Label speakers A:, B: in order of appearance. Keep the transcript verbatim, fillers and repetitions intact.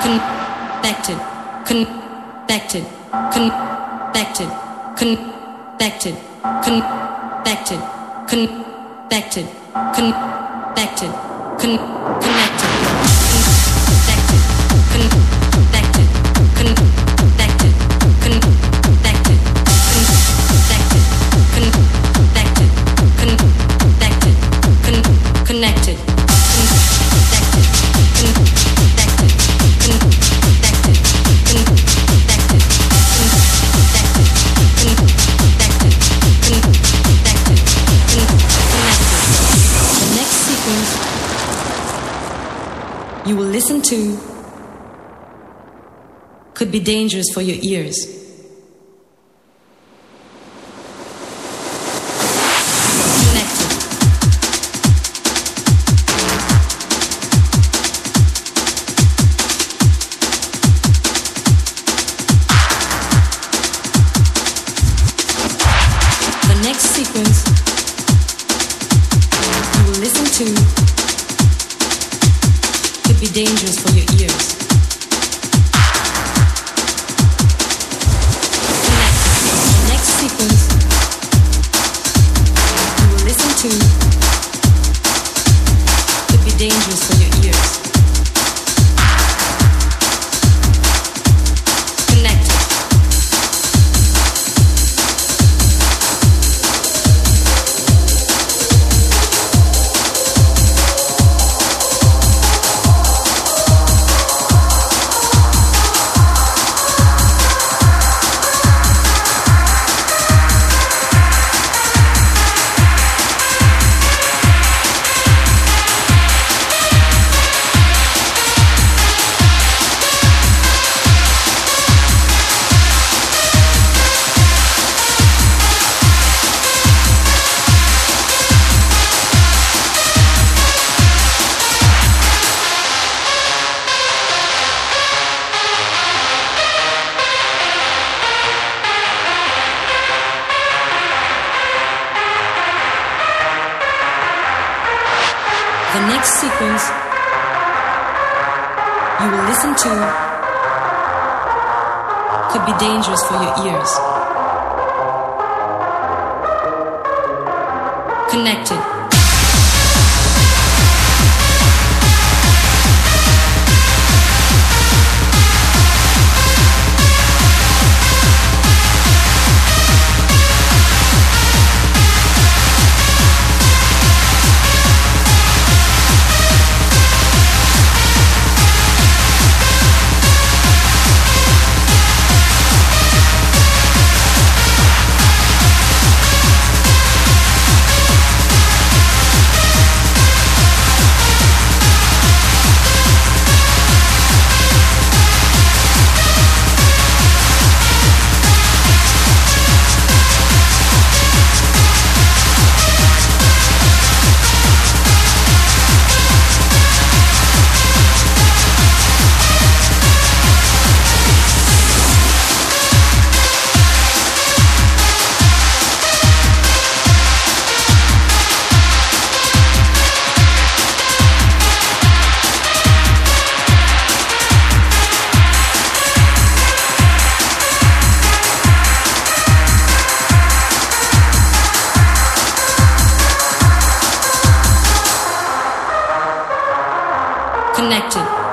A: connected, connected, connected, connected, connected, connected, connected, connected. Connected. The next sequence you will listen to could be dangerous for your ears. Dangerous for your ears. The next sequence you will listen to could be dangerous for your ears. Connected. The next sequence you will listen to could be dangerous for your ears. Connected.